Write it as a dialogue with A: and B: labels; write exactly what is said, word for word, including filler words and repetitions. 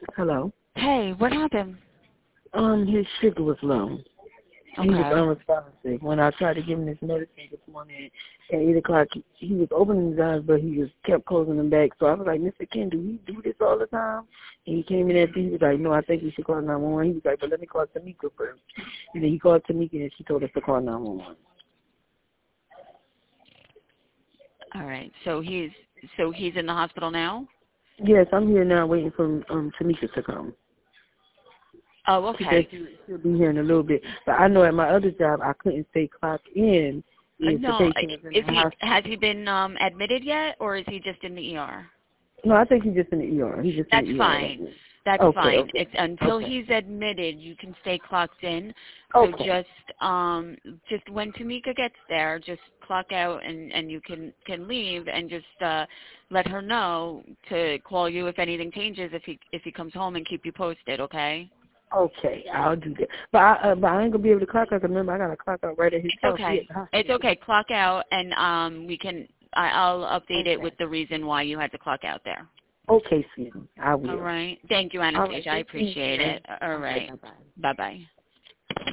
A: Hello.
B: Hey, what happened?
A: Um, his sugar was low. He was
B: Okay.
A: unresponsive. When I tried to give him this medicine this morning at eight o'clock, he, he was opening his eyes, but he just kept closing them back. So I was like, Mister Ken, do he do this all the time? And he came in at he was like, no, I think we should call nine one one. He was like, but let me call Tamika first. And then he called Tamika, and she told us to call nine one one.
B: All right. So he's so he's in the hospital now?
A: Yes, I'm here now waiting for um, Tamika to come.
B: Oh,
A: She said
B: okay.
A: she, she'll be here in a little bit. But I know at my other job, I couldn't stay clocked in
B: Uh,
A: if the
B: no,
A: patient was in
B: is
A: the
B: he
A: hospital.
B: has he been um admitted yet, or is he just in the E R?
A: No, I think he's just in the E R. He's just in
B: That's
A: the E R right
B: fine.
A: now.
B: That's
A: Okay,
B: fine.
A: okay,
B: It's until
A: okay,
B: he's admitted, you can stay clocked in. So
A: okay,
B: just um just when Tamika gets there, just clock out and and you can can leave and just uh let her know to call you if anything changes if he if he comes home and keep you posted, okay?
A: okay. I'll do that. But I, uh, but I ain't gonna be able to clock out. 'Cause remember, I got to clock out right at his
B: It's
A: house. He at
B: okay.
A: the
B: It's
A: hospital.
B: okay. Clock out and um we can I, I'll update it
A: Okay,
B: with the reason why you had to clock out there.
A: okay, sweetie. I
B: All
A: will.
B: right. Thank you,
A: All right,
B: Anastasia. I
A: thank you.
B: appreciate it. All
A: Okay,
B: right.
A: bye bye.
B: Bye bye.